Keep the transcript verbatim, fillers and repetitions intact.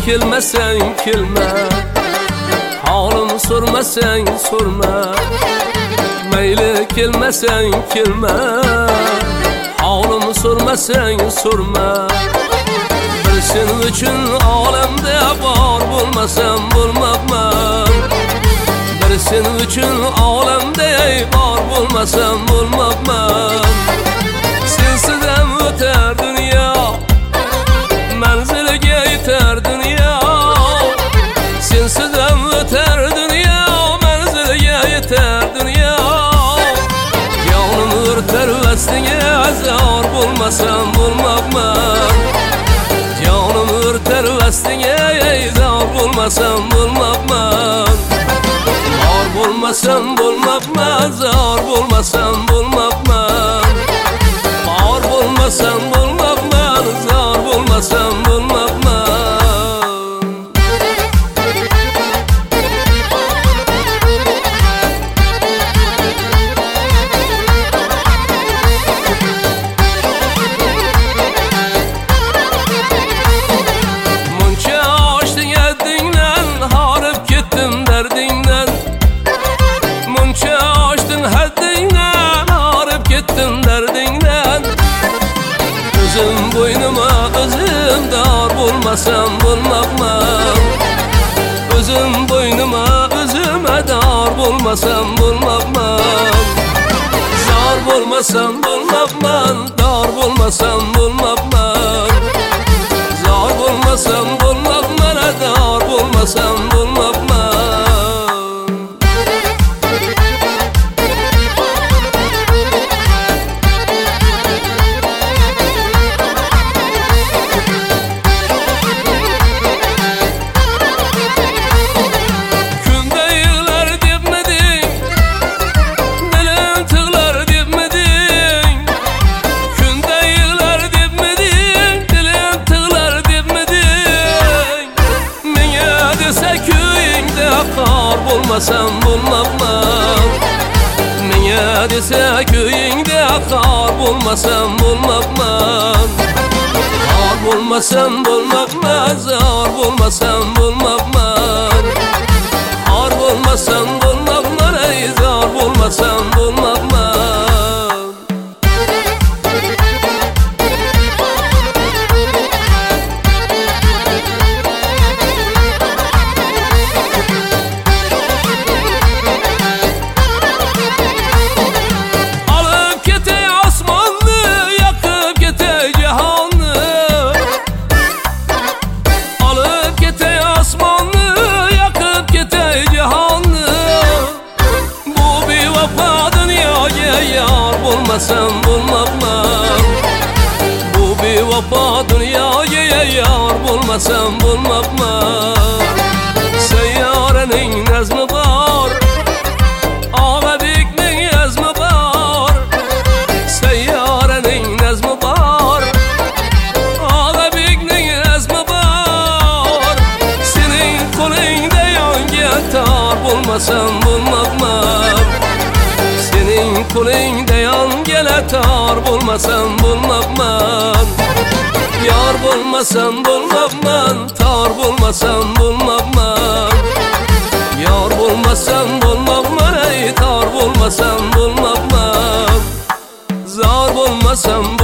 kelmasang kelma, holim so'rmasang so'rma. Mayli kelmasang kelma, holim so'rmasang so'rma. Bir sen uchun olamda bor bo'lmasam bo'lmabman. Bir sen uchun olamda bor bo'lmasam bo'lmabman. Sensiz o'tar dunyo, manziliga yetar dunyo. Sensiz o'tar dunyo, manziliga yetar dunyo. Yonim o'rtar vastiga azor bo'lmasam bo'lmabman. Yonim o'rtar vastiga azor bo'lmasam bo'lmabman. Zor bo'lmasam bo'lmabman, zor bo'lmasam bo'lmabman. Zor bo'lmasam bo'lmabman, zor bo'lmasam bo'lmabman. Muncha ochding haddingdan, horib ketdim dardingdan. Muncha ochding haddingdan, horib ketdim dardingdan. O'zim bo'ynima o'zim dor bo'lmasam bo'lmabman. O'zim bo'ynima o'zim ador bo'lmasam bo'lmabman. Zor bo'lmasam bo'lmabman, dor bo'lmasam bo'lmabman. Zor bo'lmasam bo'lmabman, ador bo'lmasam bo'lmabman. Bo'lmasam bo'lmabman. Menga desa ko'yingda xor bo'lmasam bo'lmabman. Xor bo'lmasam bo'lmabman, zor bo'lmasam bo'lmabman. Xor bo'lmasam bo'lmabman, ey zor bo'lmasam bo'lmabman. Bo'lmasam bo'lmabman. Bu bevafo dunyoga yor bo'lmasam bo'lmabman. Sayyoraning nazmi bor, Og'abekning azmi bor. Sayyoraning nazmi bor, Og'abekning azmi bor. Sening qo'lingda yongan tor bo'lmasam bo'lmabman. Sening qo'lingda yongan tor bo'lmasam bo'lmabman. Yor bo'lmasam bo'lmabman, tor bo'lmasam bo'lmabman. Yor bo'lmasam bo'lmabman, ey tor bo'lmasam bo'lmabman. Zor bo'lmasam